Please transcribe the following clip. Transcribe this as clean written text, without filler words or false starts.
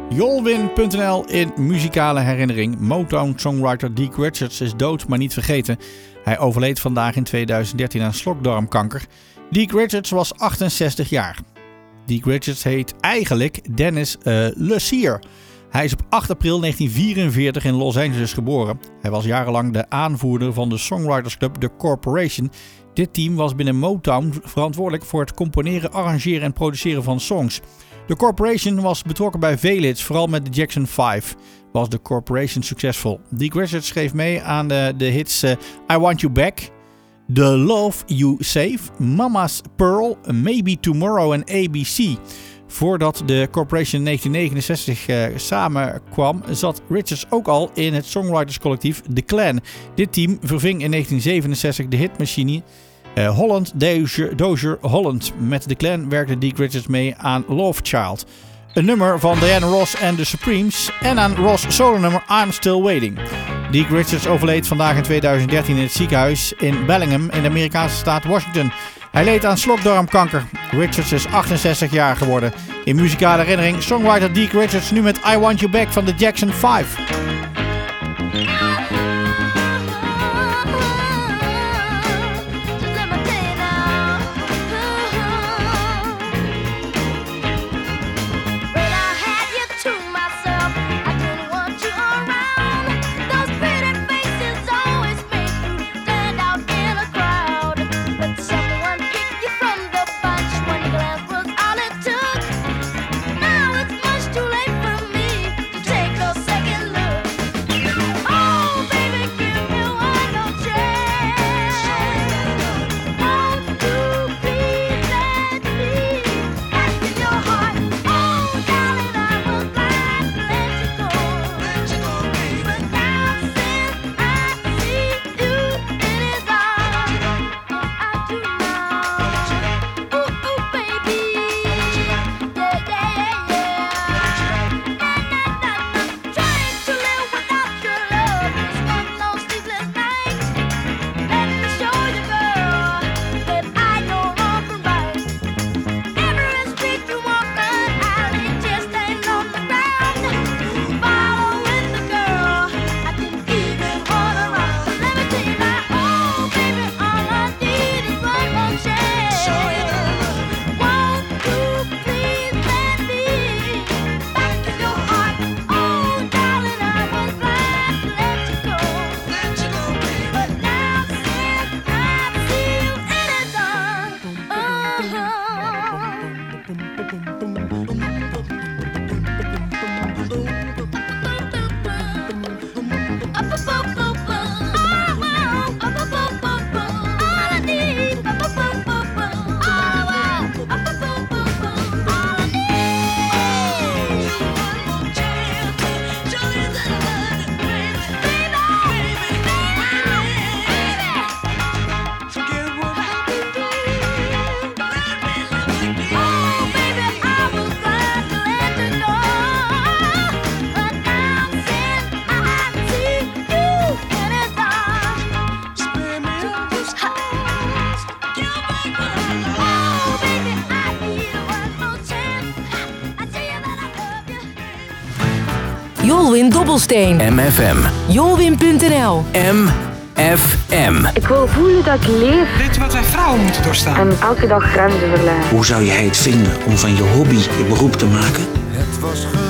Jolwin.nl in muzikale herinnering. Motown-songwriter Deke Richards is dood, maar niet vergeten. Hij overleed vandaag in 2013 aan slokdarmkanker. Deke Richards was 68 jaar. Deke Richards heet eigenlijk Dennis Lucier. Hij is op 8 april 1944 in Los Angeles geboren. Hij was jarenlang de aanvoerder van de songwritersclub The Corporation. Dit team was binnen Motown verantwoordelijk voor het componeren, arrangeren en produceren van songs. The Corporation was betrokken bij veel hits, vooral met de Jackson 5. Was The Corporation succesvol. Deke Richards schreef mee aan de hits I Want You Back, The Love You Save, Mama's Pearl, Maybe Tomorrow en ABC. Voordat de Corporation in 1969 samenkwam, zat Richards ook al in het songwriterscollectief The Clan. Dit team verving in 1967 de hitmachine Holland Dozier Holland. Met The Clan werkte Deke Richards mee aan Love Child, een nummer van Diana Ross en The Supremes, en aan Ross' solo-nummer I'm Still Waiting. Deke Richards overleed vandaag in 2013 in het ziekenhuis in Bellingham in de Amerikaanse staat Washington. Hij leed aan slokdarmkanker. Richards is 68 jaar geworden. In muzikale herinnering songwriter Deke Richards nu met I Want You Back van de Jackson 5. Jolwin Dobbelsteen. MFM. Jolwin.nl. MFM. Ik wil voelen dat ik leef. Dit wat wij vrouwen moeten doorstaan. En elke dag grenzen verleggen. Hoe zou je het vinden om van je hobby je beroep te maken? Het was